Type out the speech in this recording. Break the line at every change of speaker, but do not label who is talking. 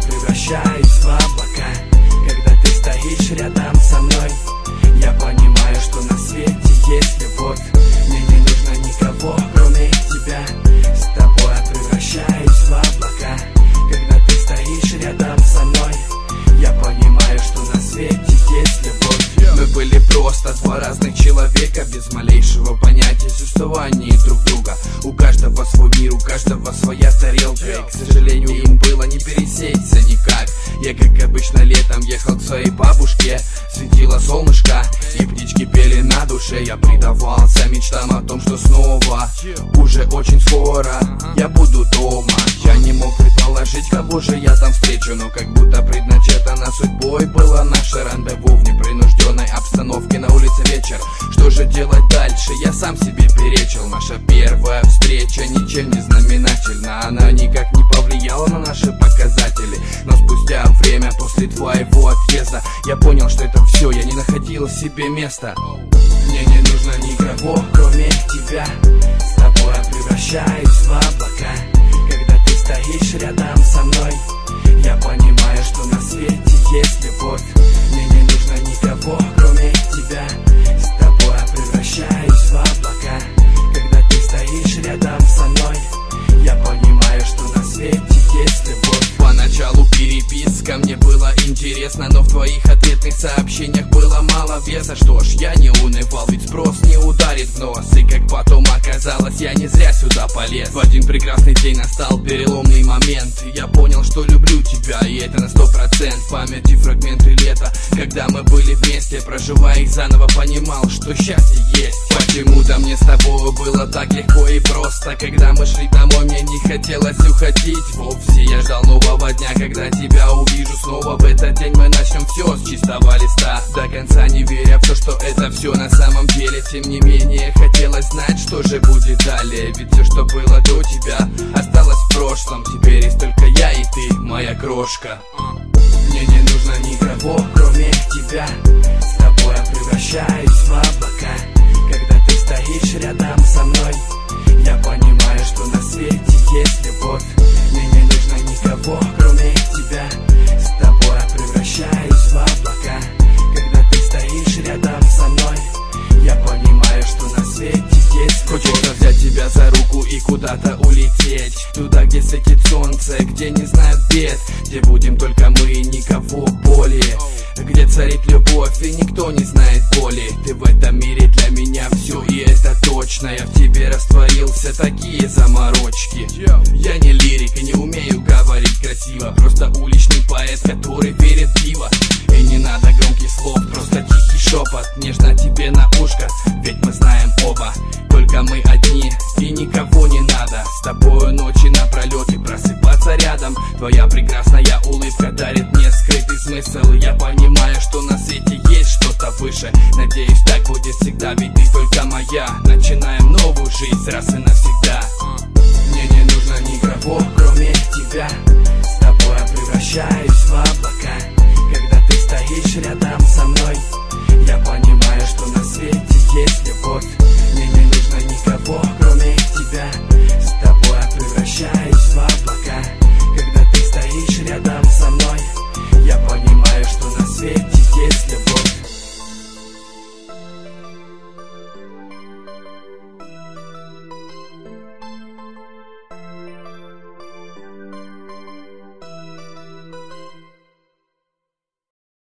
превращаюсь в облака. Когда ты стоишь рядом со мной, я понимаю, что на свете есть любовь. Мне не нужно никого, кроме тебя. С тобой я превращаюсь в облака. Когда ты стоишь рядом со мной, я понимаю, что на свете есть любовь.
Мы были просто два разных человека, без малейшего понятия существования друг друга. У каждого свой мир, у каждого своя тарелка, и, к сожалению, им было не пересечься никак. Я, как обычно, летом ехал к своей бабушке. Светило солнышко, и птички пели на душе. Я предавался мечтам о том, что снова, уже очень скоро, я буду дома. Я не мог предположить, кого же я там встречу, но как будто предначертано судьбой было наше рандеву в непринужденной обстановке на улице вечер. Что же делать дальше? Я сам себе перечил. Наша первая встреча ничем не знаменательна. Она никак не повлияла на наши показатели. Но спустя время после твоего отъезда я понял, что это все, я не находил себе места.
Мне не нужно никого, кроме тебя. С тобой я превращаюсь в облака. Когда ты стоишь рядом со мной, я понимаю, что на свете есть любовь. Мне не нужно никого, кроме тебя. С тобой я превращаюсь в облака. Когда ты стоишь рядом со мной, я понимаю, что на свете есть любовь.
Поначалу переписка мне было интересно, но в твоих ответных сообщениях было мало веса. Что ж, я не унывал, ведь спрос не ударит в нос. И как потом оказалось, я не зря сюда полез. В один прекрасный день настал переломный момент, и я понял, что люблю тебя, и это на 100%. В памяти фрагменты лета, когда мы были вместе. Проживая их заново, понимал, что счастье есть. Почему-то мне с тобой было так легко и просто. Когда мы шли домой, мне не хотелось уходить вовсе. Я ждал нового дня, когда тебя увижу снова. В этот день мы начнем все с чистого листа. До конца не веря в то, что это все на самом деле. Тем не менее, хотелось знать, что же будет далее. Ведь все, что было до тебя, осталось в прошлом. Теперь есть только я и ты, моя крошка.
Мне не нужно никого, кроме тебя. С тобой я превращаюсь в облака. Когда ты стоишь рядом со мной, я понимаю, что на свете есть любовь. Мне не нужно никого, кроме тебя. С тобой я превращаюсь в облака. Когда ты стоишь рядом со мной, я понимаю, что на свете есть любовь.
Хочется взять тебя за руку и куда-то улететь. Туда, где светит солнце, где не знают бед, где будем только мы и никого более. Где царит любовь и никто не знает боли. Ты в этом мире для меня все, и это точно. Я в тебе растворился, такие заморочки. Я не лирик и не умею говорить красиво. Просто уличный поэт, который верит в пиво. И не надо громких слов, просто тихий шепот нежно тебе на ушко. Ведь мы знаем оба, только мы одни и никого не надо. С тобою ночи напролет и просыпаться рядом. Твоя прекрасная улыбка дарит мне скрытый смысл. Я понимаю, что на свете есть что-то выше. Надеюсь, так будет всегда, ведь ты только моя. Начинаем новую жизнь раз и навсегда.